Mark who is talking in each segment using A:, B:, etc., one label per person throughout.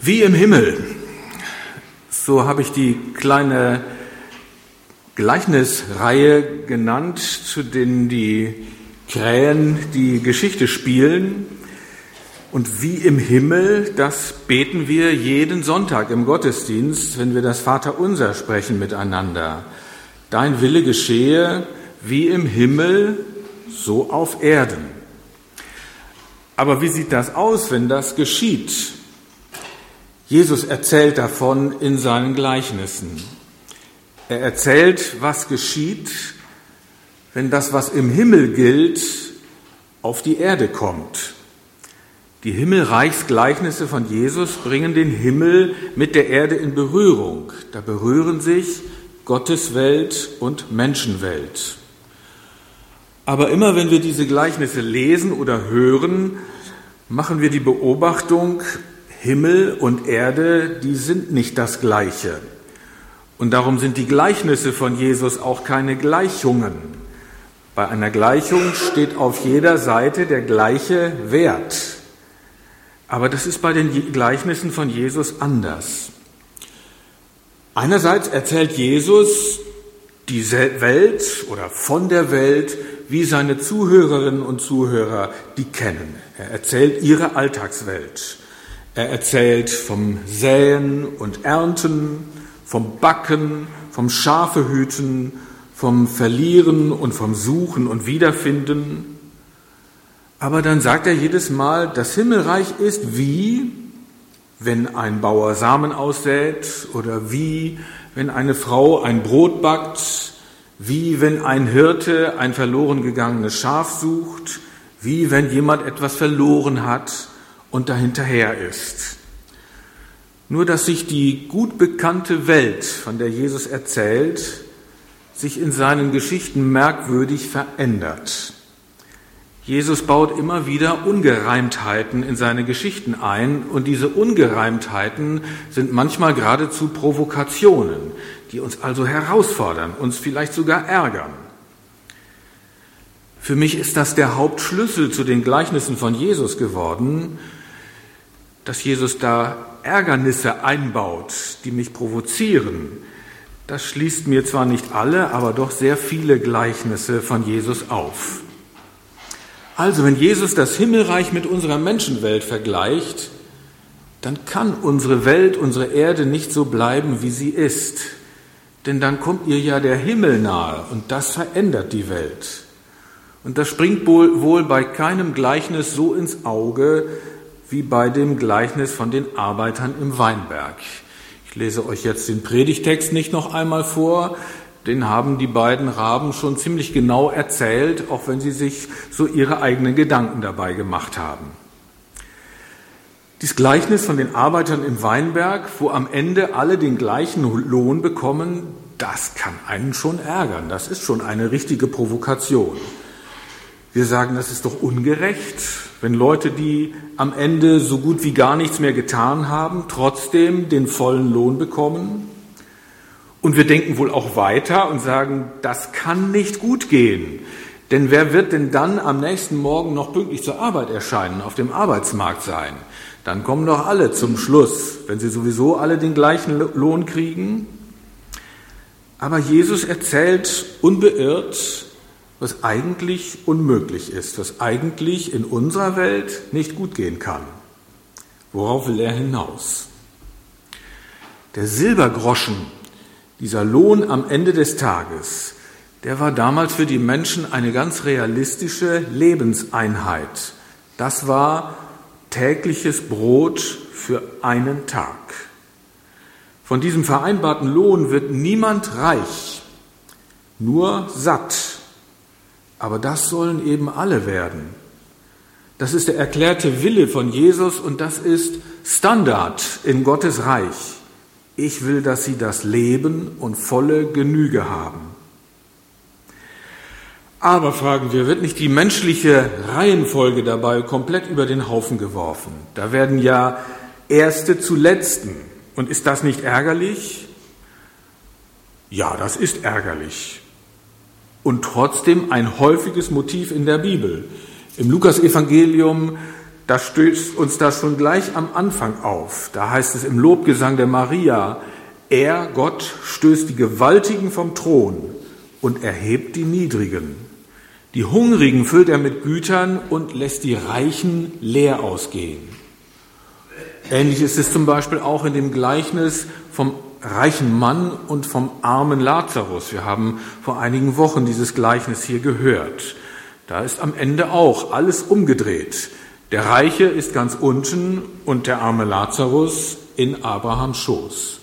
A: Wie im Himmel, so habe ich die kleine Gleichnisreihe genannt, zu denen die Krähen die Geschichte spielen. Und wie im Himmel, das beten wir jeden Sonntag im Gottesdienst, wenn wir das Vaterunser sprechen miteinander. Dein Wille geschehe wie im Himmel, so auf Erden. Aber wie sieht das aus, wenn das geschieht? Jesus erzählt davon in seinen Gleichnissen. Er erzählt, was geschieht, wenn das, was im Himmel gilt, auf die Erde kommt. Die Himmelreichsgleichnisse von Jesus bringen den Himmel mit der Erde in Berührung. Da berühren sich Gottes Welt und Menschenwelt. Aber immer wenn wir diese Gleichnisse lesen oder hören, machen wir die Beobachtung, Himmel und Erde, die sind nicht das Gleiche. Und darum sind die Gleichnisse von Jesus auch keine Gleichungen. Bei einer Gleichung steht auf jeder Seite der gleiche Wert. Aber das ist bei den Gleichnissen von Jesus anders. Einerseits erzählt Jesus die Welt oder von der Welt, wie seine Zuhörerinnen und Zuhörer die kennen. Er erzählt ihre Alltagswelt. Er erzählt vom Säen und Ernten, vom Backen, vom Schafehüten, vom Verlieren und vom Suchen und Wiederfinden. Aber dann sagt er jedes Mal, das Himmelreich ist wie, wenn ein Bauer Samen aussät oder wie, wenn eine Frau ein Brot backt, wie, wenn ein Hirte ein verloren gegangenes Schaf sucht, wie, wenn jemand etwas verloren hat und dahinterher ist. Nur, dass sich die gut bekannte Welt, von der Jesus erzählt, sich in seinen Geschichten merkwürdig verändert. Jesus baut immer wieder Ungereimtheiten in seine Geschichten ein und diese Ungereimtheiten sind manchmal geradezu Provokationen, die uns also herausfordern, uns vielleicht sogar ärgern. Für mich ist das der Hauptschlüssel zu den Gleichnissen von Jesus geworden, dass Jesus da Ärgernisse einbaut, die mich provozieren. Das schließt mir zwar nicht alle, aber doch sehr viele Gleichnisse von Jesus auf. Also, wenn Jesus das Himmelreich mit unserer Menschenwelt vergleicht, dann kann unsere Welt, unsere Erde nicht so bleiben, wie sie ist. Denn dann kommt ihr ja der Himmel nahe und das verändert die Welt. Und das springt wohl bei keinem Gleichnis so ins Auge, wie bei dem Gleichnis von den Arbeitern im Weinberg. Ich lese euch jetzt den Predigtext nicht noch einmal vor, den haben die beiden Raben schon ziemlich genau erzählt, auch wenn sie sich so ihre eigenen Gedanken dabei gemacht haben. Dieses Gleichnis von den Arbeitern im Weinberg, wo am Ende alle den gleichen Lohn bekommen, das kann einen schon ärgern, das ist schon eine richtige Provokation. Wir sagen, das ist doch ungerecht, wenn Leute, die am Ende so gut wie gar nichts mehr getan haben, trotzdem den vollen Lohn bekommen. Und wir denken wohl auch weiter und sagen, das kann nicht gut gehen. Denn wer wird denn dann am nächsten Morgen noch pünktlich zur Arbeit erscheinen, auf dem Arbeitsmarkt sein? Dann kommen doch alle zum Schluss, wenn sie sowieso alle den gleichen Lohn kriegen. Aber Jesus erzählt unbeirrt, was eigentlich unmöglich ist, was eigentlich in unserer Welt nicht gut gehen kann. Worauf will er hinaus? Der Silbergroschen, dieser Lohn am Ende des Tages, der war damals für die Menschen eine ganz realistische Lebenseinheit. Das war tägliches Brot für einen Tag. Von diesem vereinbarten Lohn wird niemand reich, nur satt. Aber das sollen eben alle werden. Das ist der erklärte Wille von Jesus und das ist Standard in Gottes Reich. Ich will, dass sie das Leben und volle Genüge haben. Aber, fragen wir, wird nicht die menschliche Reihenfolge dabei komplett über den Haufen geworfen? Da werden ja Erste zu Letzten. Und ist das nicht ärgerlich? Ja, das ist ärgerlich. Und trotzdem ein häufiges Motiv in der Bibel. Im Lukasevangelium da stößt uns das schon gleich am Anfang auf. Da heißt es im Lobgesang der Maria, er, Gott, stößt die Gewaltigen vom Thron und erhebt die Niedrigen. Die Hungrigen füllt er mit Gütern und lässt die Reichen leer ausgehen. Ähnlich ist es zum Beispiel auch in dem Gleichnis vom reichen Mann und vom armen Lazarus. Wir haben vor einigen Wochen dieses Gleichnis hier gehört. Da ist am Ende auch alles umgedreht. Der Reiche ist ganz unten und der arme Lazarus in Abrahams Schoß.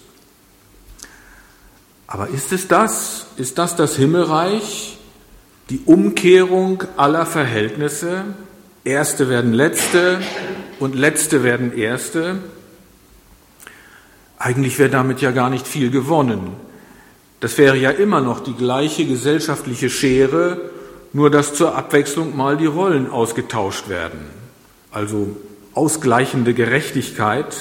A: Aber ist es das? Ist das das Himmelreich? Die Umkehrung aller Verhältnisse? Erste werden Letzte und Letzte werden Erste? Eigentlich wäre damit ja gar nicht viel gewonnen. Das wäre ja immer noch die gleiche gesellschaftliche Schere, nur dass zur Abwechslung mal die Rollen ausgetauscht werden. Also ausgleichende Gerechtigkeit.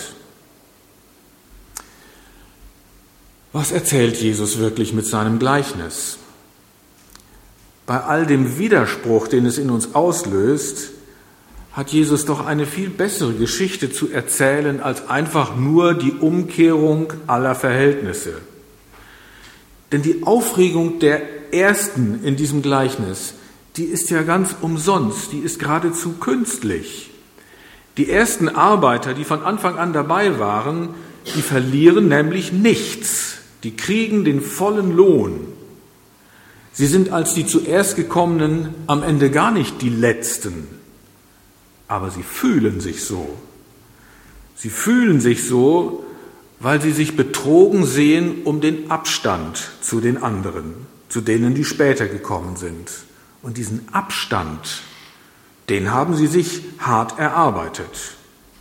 A: Was erzählt Jesus wirklich mit seinem Gleichnis? Bei all dem Widerspruch, den es in uns auslöst, hat Jesus doch eine viel bessere Geschichte zu erzählen als einfach nur die Umkehrung aller Verhältnisse. Denn die Aufregung der Ersten in diesem Gleichnis, die ist ja ganz umsonst, die ist geradezu künstlich. Die ersten Arbeiter, die von Anfang an dabei waren, die verlieren nämlich nichts. Die kriegen den vollen Lohn. Sie sind als die zuerst Gekommenen am Ende gar nicht die Letzten. Aber sie fühlen sich so. Sie fühlen sich so, weil sie sich betrogen sehen um den Abstand zu den anderen, zu denen, die später gekommen sind. Und diesen Abstand, den haben sie sich hart erarbeitet.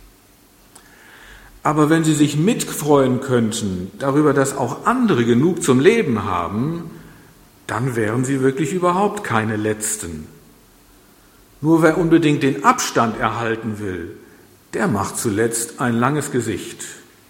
A: Aber wenn sie sich mitfreuen könnten darüber, dass auch andere genug zum Leben haben, dann wären sie wirklich überhaupt keine Letzten. Nur wer unbedingt den Abstand erhalten will, der macht zuletzt ein langes Gesicht.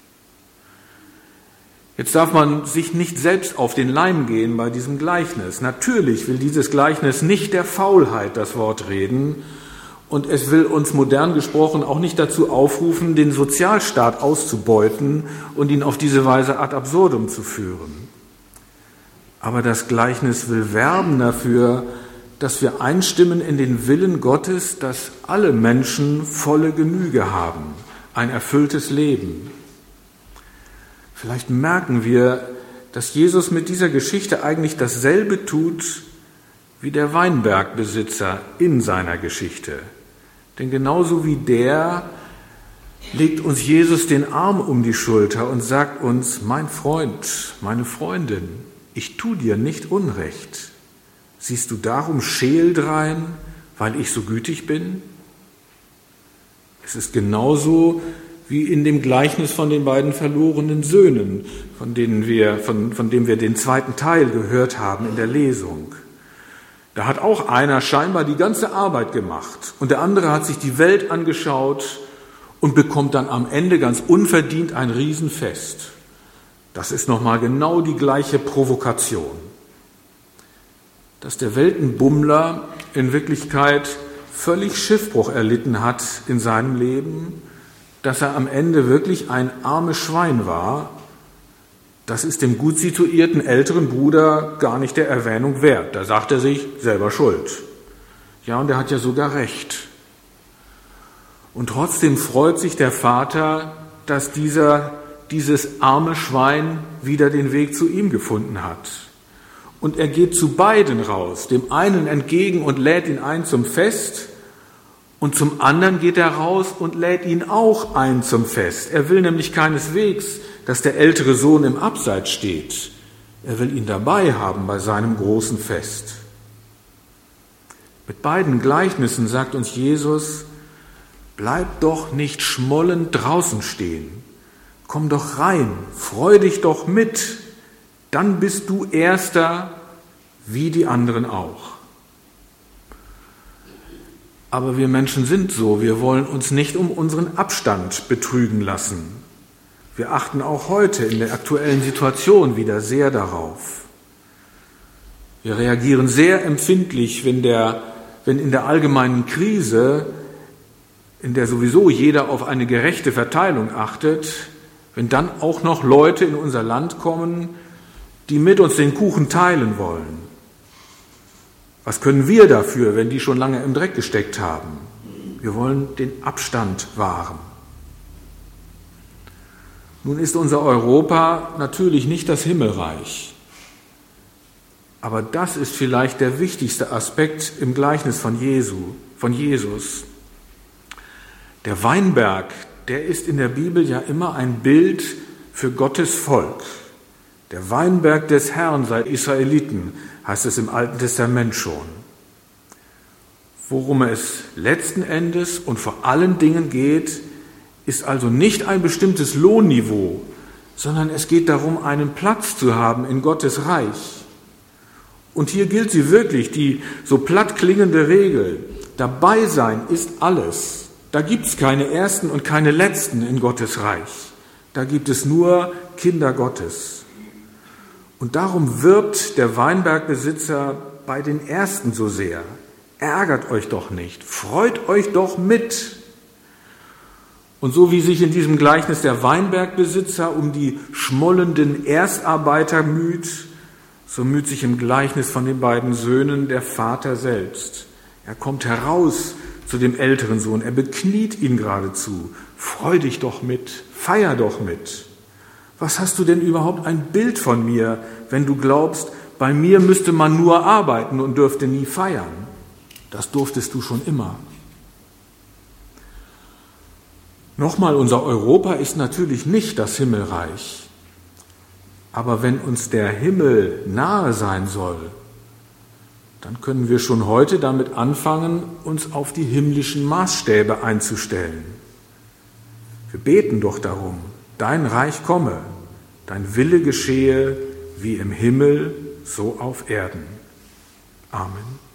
A: Jetzt darf man sich nicht selbst auf den Leim gehen bei diesem Gleichnis. Natürlich will dieses Gleichnis nicht der Faulheit das Wort reden und es will uns modern gesprochen auch nicht dazu aufrufen, den Sozialstaat auszubeuten und ihn auf diese Weise ad absurdum zu führen. Aber das Gleichnis will werben dafür, dass wir einstimmen in den Willen Gottes, dass alle Menschen volle Genüge haben, ein erfülltes Leben. Vielleicht merken wir, dass Jesus mit dieser Geschichte eigentlich dasselbe tut wie der Weinbergbesitzer in seiner Geschichte. Denn genauso wie der legt uns Jesus den Arm um die Schulter und sagt uns, mein Freund, meine Freundin, ich tu dir nicht Unrecht. Siehst du darum scheel drein, weil ich so gütig bin? Es ist genauso wie in dem Gleichnis von den beiden verlorenen Söhnen, von dem wir den zweiten Teil gehört haben in der Lesung. Da hat auch einer scheinbar die ganze Arbeit gemacht und der andere hat sich die Welt angeschaut und bekommt dann am Ende ganz unverdient ein Riesenfest. Das ist nochmal genau die gleiche Provokation. Dass der Weltenbummler in Wirklichkeit völlig Schiffbruch erlitten hat in seinem Leben, dass er am Ende wirklich ein armes Schwein war, das ist dem gut situierten älteren Bruder gar nicht der Erwähnung wert. Da sagt er sich, selber schuld. Ja, und er hat ja sogar recht. Und trotzdem freut sich der Vater, dass dieses arme Schwein wieder den Weg zu ihm gefunden hat. Und er geht zu beiden raus, dem einen entgegen und lädt ihn ein zum Fest und zum anderen geht er raus und lädt ihn auch ein zum Fest. Er will nämlich keineswegs, dass der ältere Sohn im Abseits steht. Er will ihn dabei haben bei seinem großen Fest. Mit beiden Gleichnissen sagt uns Jesus, bleib doch nicht schmollend draußen stehen. Komm doch rein, freu dich doch mit. Dann bist du Erster, wie die anderen auch. Aber wir Menschen sind so, wir wollen uns nicht um unseren Abstand betrügen lassen. Wir achten auch heute in der aktuellen Situation wieder sehr darauf. Wir reagieren sehr empfindlich, wenn in der allgemeinen Krise in der sowieso jeder auf eine gerechte Verteilung achtet, wenn dann auch noch Leute in unser Land kommen, die mit uns den Kuchen teilen wollen? Was können wir dafür, wenn die schon lange im Dreck gesteckt haben? Wir wollen den Abstand wahren. Nun ist unser Europa natürlich nicht das Himmelreich. Aber das ist vielleicht der wichtigste Aspekt im Gleichnis von Jesus. Der Weinberg, der ist in der Bibel ja immer ein Bild für Gottes Volk. Der Weinberg des Herrn sei Israeliten, heißt es im Alten Testament schon. Worum es letzten Endes und vor allen Dingen geht, ist also nicht ein bestimmtes Lohnniveau, sondern es geht darum, einen Platz zu haben in Gottes Reich. Und hier gilt sie wirklich, die so platt klingende Regel: Dabei sein ist alles. Da gibt es keine Ersten und keine Letzten in Gottes Reich. Da gibt es nur Kinder Gottes. Und darum wirbt der Weinbergbesitzer bei den Ersten so sehr. Ärgert euch doch nicht, freut euch doch mit. Und so wie sich in diesem Gleichnis der Weinbergbesitzer um die schmollenden Erstarbeiter müht, so müht sich im Gleichnis von den beiden Söhnen der Vater selbst. Er kommt heraus zu dem älteren Sohn, er bekniet ihn geradezu. Freu dich doch mit, feier doch mit. Was hast du denn überhaupt ein Bild von mir, wenn du glaubst, bei mir müsste man nur arbeiten und dürfte nie feiern? Das durftest du schon immer. Nochmal, unser Europa ist natürlich nicht das Himmelreich. Aber wenn uns der Himmel nahe sein soll, dann können wir schon heute damit anfangen, uns auf die himmlischen Maßstäbe einzustellen. Wir beten doch darum: Dein Reich komme, dein Wille geschehe, wie im Himmel, so auf Erden. Amen.